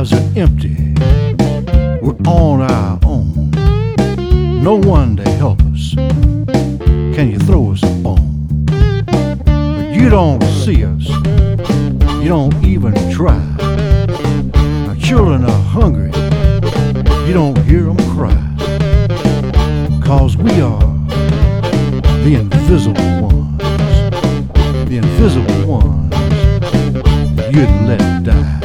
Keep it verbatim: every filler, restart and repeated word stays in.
lives are empty. We're on our own. No one to help us. Can you throw us a bone? But you don't see us. You don't even try. Our children are hungry. You don't hear them cry. 'Cause we are the invisible ones. The invisible ones you'd let die.